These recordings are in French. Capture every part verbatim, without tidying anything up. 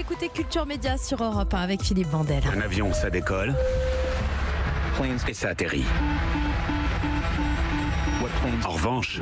écoutez Culture Média sur Europe un avec Philippe Vandel. Un avion, ça décolle et ça atterrit. En revanche,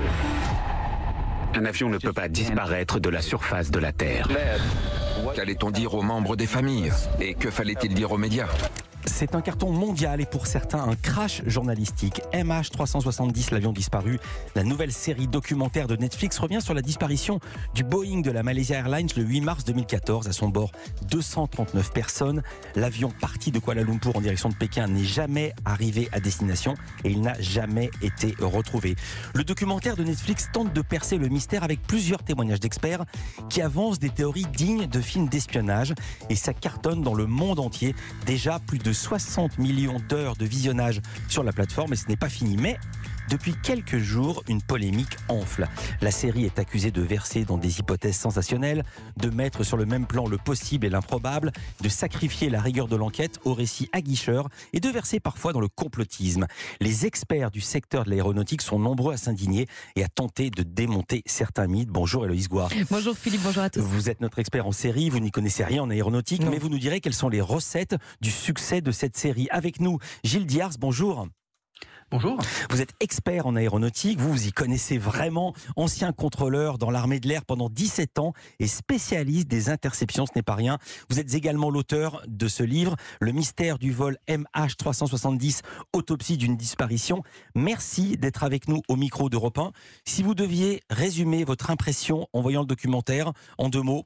un avion ne peut pas disparaître de la surface de la Terre. Qu'allait-on dire aux membres des familles? Et que fallait-il dire aux médias? C'est un carton mondial et pour certains un crash journalistique. M H trois cent soixante-dix, l'avion disparu. La nouvelle série documentaire de Netflix revient sur la disparition du Boeing de la Malaysia Airlines le huit mars deux mille quatorze. À son bord, deux cent trente-neuf personnes. L'avion parti de Kuala Lumpur en direction de Pékin n'est jamais arrivé à destination et il n'a jamais été retrouvé. Le documentaire de Netflix tente de percer le mystère avec plusieurs témoignages d'experts qui avancent des théories dignes de films d'espionnage et ça cartonne dans le monde entier. Déjà plus de soixante millions d'heures de visionnage sur la plateforme et ce n'est pas fini. Mais depuis quelques jours, une polémique enfle. La série est accusée de verser dans des hypothèses sensationnelles, de mettre sur le même plan le possible et l'improbable, de sacrifier la rigueur de l'enquête au récit aguicheur et de verser parfois dans le complotisme. Les experts du secteur de l'aéronautique sont nombreux à s'indigner et à tenter de démonter certains mythes. Bonjour Héloïse Goire. Bonjour Philippe, bonjour à tous. Vous êtes notre expert en série, vous n'y connaissez rien en aéronautique, non. Mais vous nous direz quelles sont les recettes du succès de cette série. Avec nous, Gilles Diars, bonjour. Bonjour. Vous êtes expert en aéronautique, vous vous y connaissez vraiment, ancien contrôleur dans l'armée de l'air pendant dix-sept ans et spécialiste des interceptions, ce n'est pas rien. Vous êtes également l'auteur de ce livre, Le mystère du vol M H trois cent soixante-dix, autopsie d'une disparition. Merci d'être avec nous au micro d'Europe un. Si vous deviez résumer votre impression en voyant le documentaire en deux mots.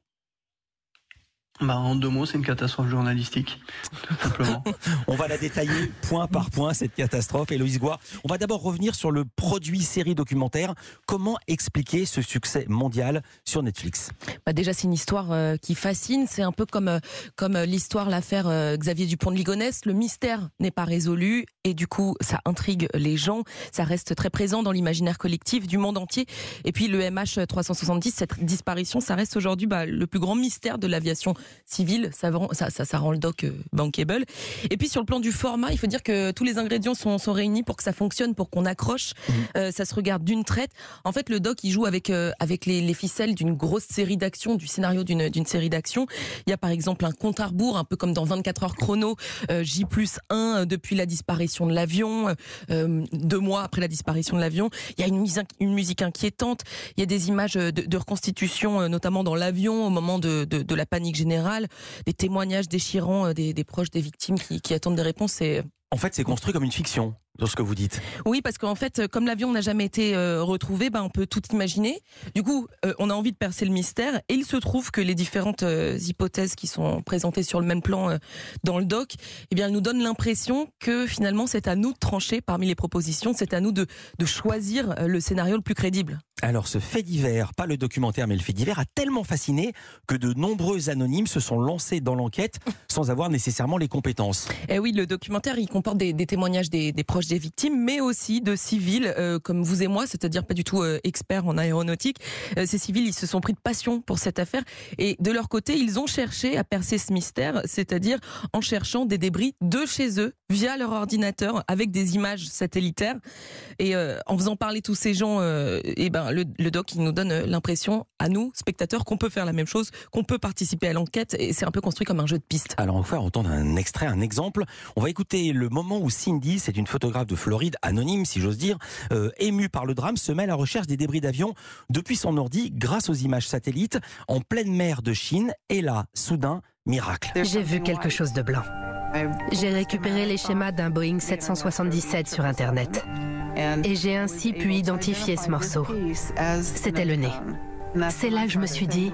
Bah, en deux mots, c'est une catastrophe journalistique, tout simplement. On va la détailler point par point, cette catastrophe. Héloïse Goire, on va d'abord revenir sur le produit série documentaire. Comment expliquer ce succès mondial sur Netflix? Bah déjà, c'est une histoire euh, qui fascine. C'est un peu comme, euh, comme euh, l'histoire, l'affaire euh, Xavier Dupont de Ligonnès. Le mystère n'est pas résolu et du coup, ça intrigue les gens. Ça reste très présent dans l'imaginaire collectif du monde entier. Et puis, le M H trois cent soixante-dix, cette disparition, ça reste aujourd'hui bah, le plus grand mystère de l'aviation civile, ça, ça, ça, ça rend le doc euh, bankable. Et puis sur le plan du format, il faut dire que tous les ingrédients sont, sont réunis pour que ça fonctionne, pour qu'on accroche. Mmh. Euh, ça se regarde d'une traite. En fait, le doc, il joue avec, euh, avec les, les ficelles d'une grosse série d'actions, du scénario d'une, d'une série d'actions. Il y a par exemple un compte à rebours, un peu comme dans vingt-quatre heures chrono, euh, J plus un depuis la disparition de l'avion, euh, deux mois après la disparition de l'avion. Il y a une musique, une musique inquiétante. Il y a des images de, de reconstitution, notamment dans l'avion, au moment de, de, de la panique générale. Des témoignages déchirants des, des proches des victimes qui, qui attendent des réponses. Et... En fait, c'est construit comme une fiction, dans ce que vous dites. Oui, parce qu'en fait, comme l'avion n'a jamais été euh, retrouvé, bah, on peut tout imaginer. Du coup, euh, on a envie de percer le mystère. Et il se trouve que les différentes euh, hypothèses qui sont présentées sur le même plan euh, dans le doc, eh bien, elles nous donnent l'impression que finalement, c'est à nous de trancher parmi les propositions. C'est à nous de, de choisir le scénario le plus crédible. Alors, ce fait divers, pas le documentaire, mais le fait divers, a tellement fasciné que de nombreux anonymes se sont lancés dans l'enquête sans avoir nécessairement les compétences. Eh oui, le documentaire, il comporte des, des témoignages des, des proches des victimes, mais aussi de civils euh, comme vous et moi, c'est-à-dire pas du tout euh, experts en aéronautique. Euh, ces civils, ils se sont pris de passion pour cette affaire et de leur côté, ils ont cherché à percer ce mystère, c'est-à-dire en cherchant des débris de chez eux via leur ordinateur avec des images satellitaires et euh, en faisant parler tous ces gens, euh, et ben le, le doc, il nous donne l'impression à nous, spectateurs, qu'on peut faire la même chose, qu'on peut participer à l'enquête et c'est un peu construit comme un jeu de piste. Alors on va faire entendre un extrait, un exemple. On va écouter le moment où Cindy, c'est une photographe de Floride, anonyme si j'ose dire, euh, émue par le drame, se met à la recherche des débris d'avion depuis son ordi grâce aux images satellites en pleine mer de Chine. Et là, soudain, miracle. J'ai vu quelque chose de blanc. J'ai récupéré les schémas d'un Boeing sept cent soixante-dix-sept sur Internet. Et j'ai ainsi pu identifier ce morceau. C'était le nez. C'est là que je me suis dit,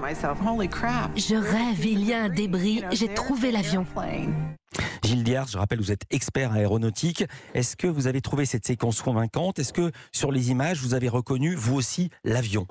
je rêve, il y a un débris, j'ai trouvé l'avion. Gilles Diars, je rappelle, vous êtes expert en aéronautique. Est-ce que vous avez trouvé cette séquence convaincante? Est-ce que sur les images, vous avez reconnu, vous aussi, l'avion?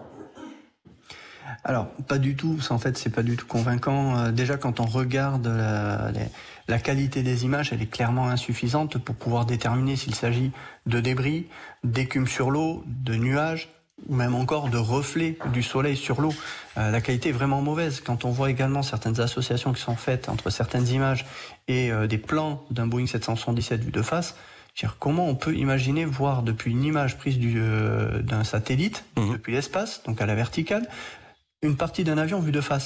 Alors, pas du tout. En fait, c'est pas du tout convaincant. Euh, déjà, quand on regarde la, la, la qualité des images, elle est clairement insuffisante pour pouvoir déterminer s'il s'agit de débris, d'écume sur l'eau, de nuages, ou même encore de reflets du soleil sur l'eau. Euh, la qualité est vraiment mauvaise. Quand on voit également certaines associations qui sont faites entre certaines images et euh, des plans d'un Boeing sept cent soixante-dix-sept vu de face, c'est-à-dire comment on peut imaginer voir depuis une image prise du, euh, d'un satellite, mmh. depuis l'espace, donc à la verticale, une partie d'un avion vu de face.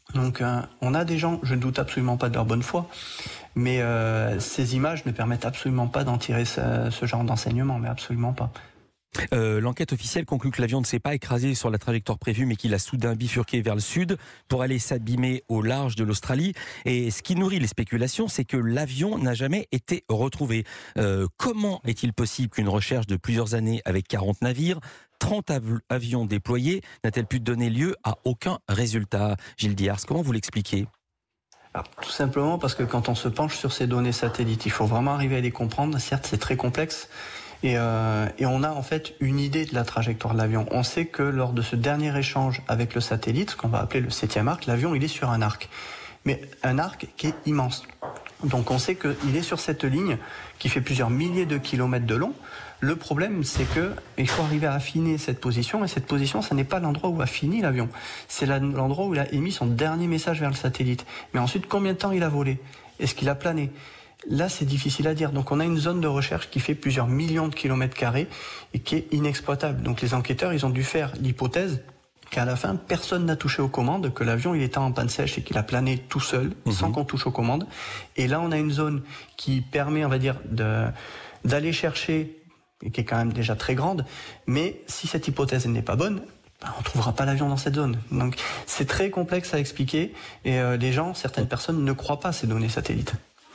Donc euh, on a des gens, je ne doute absolument pas de leur bonne foi, mais euh, ces images ne permettent absolument pas d'en tirer ce, ce genre d'enseignement, mais absolument pas. Euh, l'enquête officielle conclut que l'avion ne s'est pas écrasé sur la trajectoire prévue, mais qu'il a soudain bifurqué vers le sud pour aller s'abîmer au large de l'Australie. Et ce qui nourrit les spéculations, c'est que l'avion n'a jamais été retrouvé. Euh, comment est-il possible qu'une recherche de plusieurs années avec quarante navires, trente av- avions déployés, n'a-t-elle pu donner lieu à aucun résultat? Gilles Diars, comment vous l'expliquez? Alors, tout simplement parce que quand on se penche sur ces données satellites, il faut vraiment arriver à les comprendre. Certes, c'est très complexe. Et, euh, et on a en fait une idée de la trajectoire de l'avion. On sait que lors de ce dernier échange avec le satellite, ce qu'on va appeler le septième arc, l'avion il est sur un arc. Mais un arc qui est immense. Donc on sait qu'il est sur cette ligne qui fait plusieurs milliers de kilomètres de long. Le problème, c'est que il faut arriver à affiner cette position. Et cette position, ce n'est pas l'endroit où a fini l'avion. C'est l'endroit où il a émis son dernier message vers le satellite. Mais ensuite, combien de temps il a volé? Est-ce qu'il a plané? Là, c'est difficile à dire. Donc, on a une zone de recherche qui fait plusieurs millions de kilomètres carrés et qui est inexploitable. Donc, les enquêteurs, ils ont dû faire l'hypothèse qu'à la fin, personne n'a touché aux commandes, que l'avion, il était en panne sèche et qu'il a plané tout seul, mmh. sans qu'on touche aux commandes. Et là, on a une zone qui permet, on va dire, de, d'aller chercher, et qui est quand même déjà très grande. Mais si cette hypothèse n'est pas bonne, on ne trouvera pas l'avion dans cette zone. Donc, c'est très complexe à expliquer. Et euh, les gens, certaines personnes, ne croient pas ces données satellites.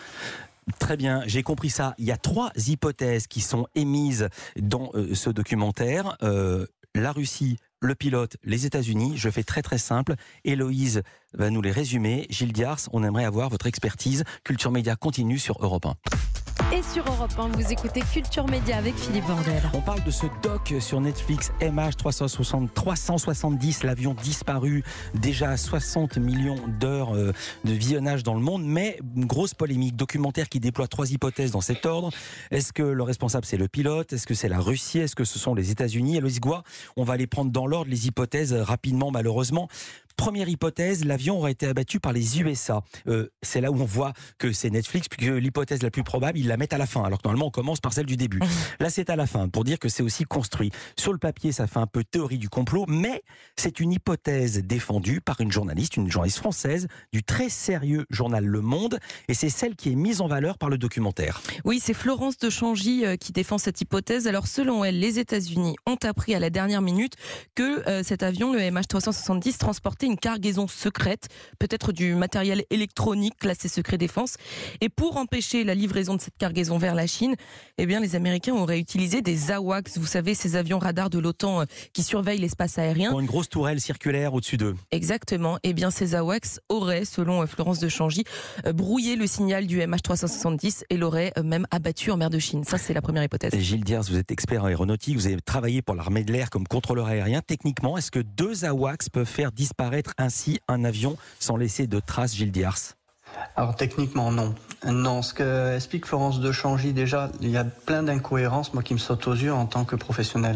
Très bien, j'ai compris ça. Il y a trois hypothèses qui sont émises dans euh, ce documentaire. Euh, la Russie, le pilote, les États-Unis. Je fais très très simple. Héloïse va nous les résumer. Gilles Diars, on aimerait avoir votre expertise. Culture Média continue sur Europe un. Et sur Europe un, vous écoutez Culture Média avec Philippe Vandel. On parle de ce doc sur Netflix, M H trois cent soixante-dix, l'avion disparu, déjà soixante millions d'heures de visionnage dans le monde, mais une grosse polémique, documentaire qui déploie trois hypothèses dans cet ordre. Est-ce que le responsable c'est le pilote? Est-ce que c'est la Russie? Est-ce que ce sont les États-Unis? Héloïse Goua, on va les prendre dans l'ordre, les hypothèses, rapidement malheureusement. Première hypothèse, l'avion aurait été abattu par les U S A. Euh, c'est là où on voit que c'est Netflix, puisque l'hypothèse la plus probable, ils la mettent à la fin, alors que normalement on commence par celle du début. Mmh. Là c'est à la fin, pour dire que c'est aussi construit. Sur le papier, ça fait un peu théorie du complot, mais c'est une hypothèse défendue par une journaliste, une journaliste française, du très sérieux journal Le Monde, et c'est celle qui est mise en valeur par le documentaire. Oui, c'est Florence de Changy euh, qui défend cette hypothèse. Alors selon elle, les États-Unis ont appris à la dernière minute que euh, cet avion, le M H trois cent soixante-dix, transportait une cargaison secrète, peut-être du matériel électronique classé secret défense. Et pour empêcher la livraison de cette cargaison vers la Chine, eh bien, les Américains auraient utilisé des AWACS, vous savez, ces avions radars de l'OTAN euh, qui surveillent l'espace aérien. Pour une grosse tourelle circulaire au-dessus d'eux. Exactement. Eh bien, ces AWACS auraient, selon euh, Florence de Changy, euh, brouillé le signal du M H trois cent soixante-dix et l'auraient euh, même abattu en mer de Chine. Ça, c'est la première hypothèse. Et Gilles Diers, vous êtes expert en aéronautique, vous avez travaillé pour l'armée de l'air comme contrôleur aérien. Techniquement, est-ce que deux AWACS peuvent faire disparaître ainsi un avion sans laisser de traces, Gilles Diers? Alors techniquement non. Non, ce que explique Florence de Changy, déjà, il y a plein d'incohérences, moi qui me sautent aux yeux en tant que professionnel.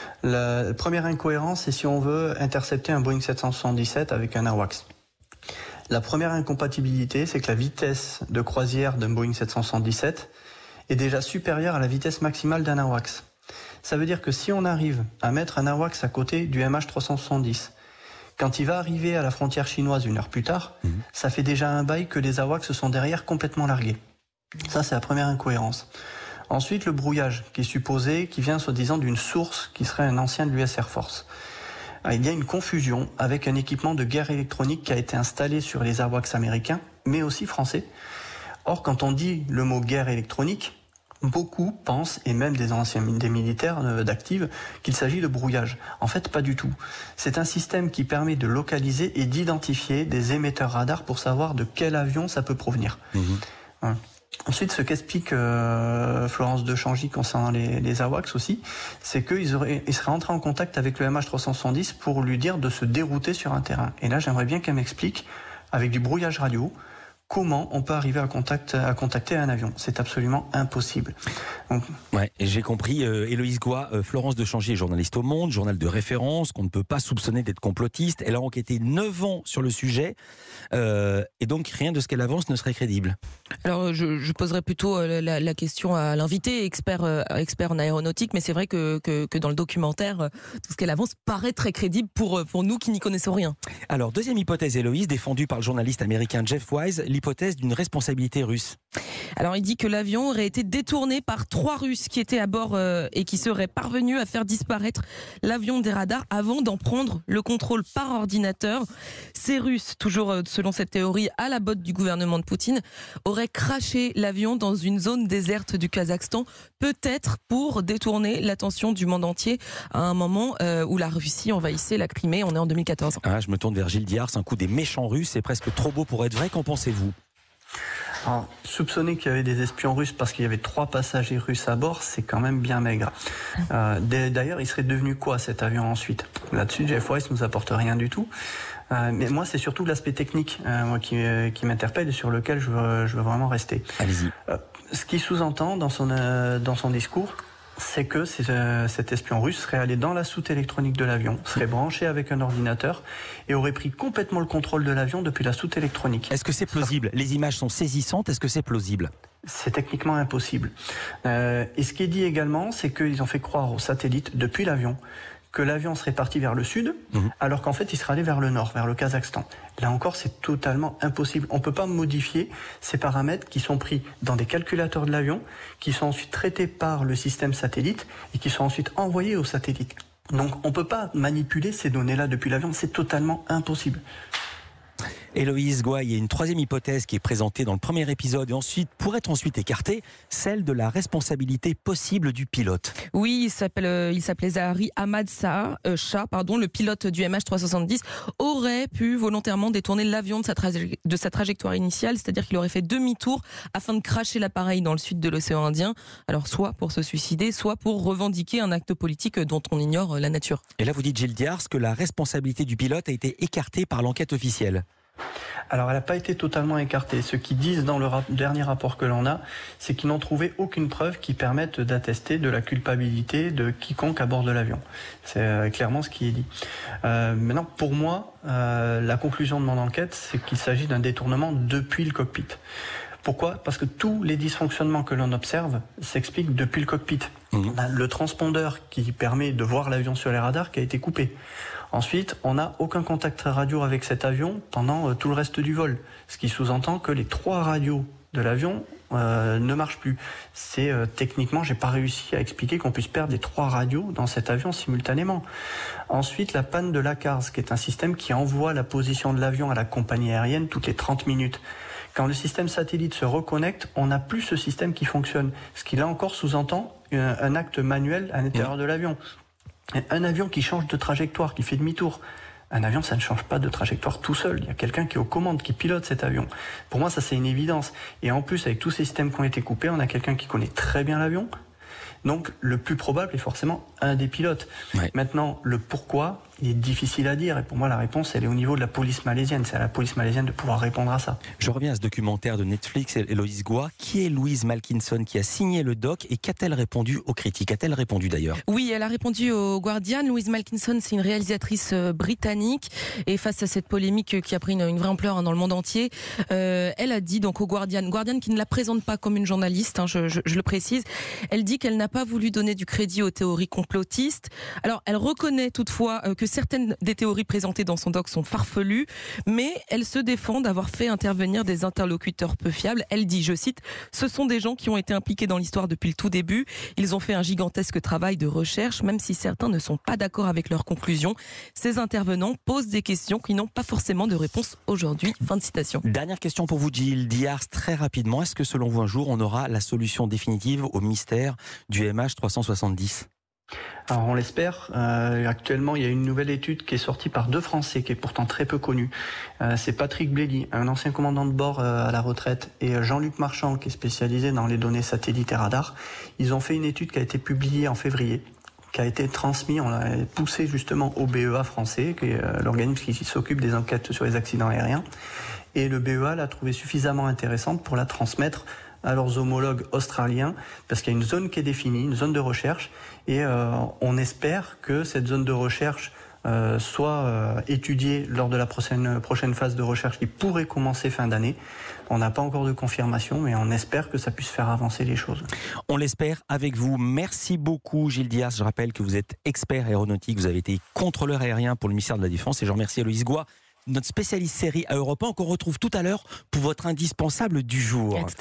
La première incohérence, c'est si on veut intercepter un Boeing sept cent soixante-dix-sept avec un AWACS. La première incompatibilité, c'est que la vitesse de croisière d'un Boeing sept cent soixante-dix-sept est déjà supérieure à la vitesse maximale d'un AWACS. Ça veut dire que si on arrive à mettre un AWACS à côté du M H trois cent soixante-dix, quand il va arriver à la frontière chinoise une heure plus tard, mmh. ça fait déjà un bail que les AWACS sont derrière complètement largués. Ça, c'est la première incohérence. Ensuite, le brouillage, qui est supposé, qui vient soi-disant d'une source qui serait un ancien de l'U S Air Force. Il y a une confusion avec un équipement de guerre électronique qui a été installé sur les AWACS américains, mais aussi français. Or, quand on dit le mot guerre électronique, beaucoup pensent, et même des anciens des militaires d'active, qu'il s'agit de brouillage. En fait, pas du tout. C'est un système qui permet de localiser et d'identifier des émetteurs radars pour savoir de quel avion ça peut provenir. Mmh. Ouais. Ensuite, ce qu'explique euh, Florence de Changy concernant les, les AWACS aussi, c'est qu'ils auraient, ils seraient entrés en contact avec le M H trois cent soixante-dix pour lui dire de se dérouter sur un terrain. Et là, j'aimerais bien qu'elle m'explique, avec du brouillage radio, comment on peut arriver à, contact, à contacter un avion. C'est absolument impossible. Donc... Ouais, et j'ai compris, euh, Héloïse Goy, euh, Florence de Changier, journaliste au Monde, journal de référence, qu'on ne peut pas soupçonner d'être complotiste. Elle a enquêté neuf ans sur le sujet, euh, et donc rien de ce qu'elle avance ne serait crédible. Alors je, je poserais plutôt la, la question à l'invité, expert, euh, expert en aéronautique, mais c'est vrai que, que, que dans le documentaire, euh, tout ce qu'elle avance paraît très crédible pour, pour nous qui n'y connaissons rien. Alors, deuxième hypothèse, Héloïse, défendue par le journaliste américain Jeff Wise, l'hypothèse d'une responsabilité russe. Alors, il dit que l'avion aurait été détourné par trois Russes qui étaient à bord euh, et qui seraient parvenus à faire disparaître l'avion des radars avant d'en prendre le contrôle par ordinateur. Ces Russes, toujours euh, selon cette théorie, à la botte du gouvernement de Poutine, auraient craché l'avion dans une zone déserte du Kazakhstan, peut-être pour détourner l'attention du monde entier à un moment euh, où la Russie envahissait la Crimée. On est en deux mille quatorze. Ah, je me tourne vers Gilles Diars, un coup des méchants Russes, c'est presque trop beau pour être vrai. Qu'en pensez-vous ? Alors, soupçonner qu'il y avait des espions russes parce qu'il y avait trois passagers russes à bord, c'est quand même bien maigre. Euh, d'ailleurs, il serait devenu quoi cet avion ensuite ? Là-dessus, Jeff Wise nous apporte rien du tout. Euh, mais moi, c'est surtout l'aspect technique euh, moi, qui, euh, qui m'interpelle et sur lequel je veux, je veux vraiment rester. Allez-y. Euh, ce qu'il sous-entend dans son, euh, dans son discours, c'est que euh, cet espion russe serait allé dans la soute électronique de l'avion, serait branché avec un ordinateur et aurait pris complètement le contrôle de l'avion depuis la soute électronique. Est-ce que c'est plausible ? Les images sont saisissantes, est-ce que c'est plausible ? C'est techniquement impossible. Euh, et ce qui est dit également, c'est qu'ils ont fait croire aux satellites depuis l'avion que l'avion serait parti vers le sud, mmh. alors qu'en fait il serait allé vers le nord, vers le Kazakhstan. Là encore, c'est totalement impossible. On ne peut pas modifier ces paramètres qui sont pris dans des calculateurs de l'avion, qui sont ensuite traités par le système satellite et qui sont ensuite envoyés au satellite. Donc on ne peut pas manipuler ces données-là depuis l'avion, c'est totalement impossible. Héloïse Goy, il y a une troisième hypothèse qui est présentée dans le premier épisode et ensuite pourrait être ensuite écartée, celle de la responsabilité possible du pilote. Oui, il s'appelle, euh, il s'appelait Zahari Ahmad Shah, euh, Shah, pardon, le pilote du M H trois cent soixante-dix, aurait pu volontairement détourner l'avion de sa, traje- de sa trajectoire initiale, c'est-à-dire qu'il aurait fait demi-tour afin de cracher l'appareil dans le sud de l'océan Indien, alors soit pour se suicider, soit pour revendiquer un acte politique dont on ignore la nature. Et là vous dites, Gilles Diars, que la responsabilité du pilote a été écartée par l'enquête officielle. Alors, elle n'a pas été totalement écartée. Ce qu'ils disent dans le rap- dernier rapport que l'on a, c'est qu'ils n'ont trouvé aucune preuve qui permette d'attester de la culpabilité de quiconque à bord de l'avion. C'est euh, clairement ce qui est dit. Euh, maintenant, pour moi, euh, la conclusion de mon enquête, c'est qu'il s'agit d'un détournement depuis le cockpit. Pourquoi ? Parce que tous les dysfonctionnements que l'on observe s'expliquent depuis le cockpit. Mmh. On a le transpondeur qui permet de voir l'avion sur les radars qui a été coupé. Ensuite, on n'a aucun contact radio avec cet avion pendant euh, tout le reste du vol. Ce qui sous-entend que les trois radios de l'avion euh, ne marchent plus. C'est euh, techniquement, j'ai pas réussi à expliquer qu'on puisse perdre les trois radios dans cet avion simultanément. Ensuite, la panne de l'A C A R S, qui est un système qui envoie la position de l'avion à la compagnie aérienne toutes les trente minutes. Quand le système satellite se reconnecte, on n'a plus ce système qui fonctionne. Ce qui là encore sous-entend un, un acte manuel à l'intérieur de l'avion. Un avion qui change de trajectoire, qui fait demi-tour. Un avion, ça ne change pas de trajectoire tout seul. Il y a quelqu'un qui est aux commandes, qui pilote cet avion. Pour moi, ça, c'est une évidence. Et en plus, avec tous ces systèmes qui ont été coupés, on a quelqu'un qui connaît très bien l'avion. Donc, le plus probable est forcément un des pilotes. Ouais. Maintenant, le pourquoi, il est difficile à dire. Et pour moi, la réponse, elle est au niveau de la police malaisienne. C'est à la police malaisienne de pouvoir répondre à ça. Je reviens à ce documentaire de Netflix, Héloïse Goy. Qui est Louise Malkinson qui a signé le doc et qu'a-t-elle répondu aux critiques ? A-t-elle répondu d'ailleurs ? Oui, elle a répondu au Guardian. Louise Malkinson, c'est une réalisatrice britannique. Et face à cette polémique qui a pris une, une vraie ampleur dans le monde entier, euh, elle a dit donc au Guardian, Guardian qui ne la présente pas comme une journaliste, hein, je, je, je le précise, elle dit qu'elle n'a pas voulu donner du crédit aux théories complotistes. Alors, elle reconnaît toutefois euh, que certaines des théories présentées dans son doc sont farfelues, mais elle se défend d'avoir fait intervenir des interlocuteurs peu fiables. Elle dit, je cite, « Ce sont des gens qui ont été impliqués dans l'histoire depuis le tout début. Ils ont fait un gigantesque travail de recherche, même si certains ne sont pas d'accord avec leurs conclusions. Ces intervenants posent des questions qui n'ont pas forcément de réponse aujourd'hui. » Fin de citation. Dernière question pour vous, Gilles Diars, très rapidement. Est-ce que selon vous, un jour, on aura la solution définitive au mystère du M H trois cent soixante-dix ? Alors on l'espère. Euh, actuellement, il y a une nouvelle étude qui est sortie par deux Français, qui est pourtant très peu connue. Euh, c'est Patrick Blély, un ancien commandant de bord euh, à la retraite, et euh, Jean-Luc Marchand, qui est spécialisé dans les données satellites et radars. Ils ont fait une étude qui a été publiée en février, qui a été transmise, on l'a poussé justement au B E A français, qui est euh, l'organisme qui s'occupe des enquêtes sur les accidents aériens. et le B E A l'a trouvée suffisamment intéressante pour la transmettre à leurs homologues australiens, parce qu'il y a une zone qui est définie, une zone de recherche, et euh, on espère que cette zone de recherche euh, soit euh, étudiée lors de la prochaine, prochaine phase de recherche qui pourrait commencer fin d'année. On n'a pas encore de confirmation, mais on espère que ça puisse faire avancer les choses. On l'espère avec vous. Merci beaucoup Gilles Diaz. Je rappelle que vous êtes expert aéronautique, vous avez été contrôleur aérien pour le ministère de la Défense, et je remercie Héloïse Goua, notre spécialiste série à Europe un, qu'on retrouve tout à l'heure pour votre indispensable du jour.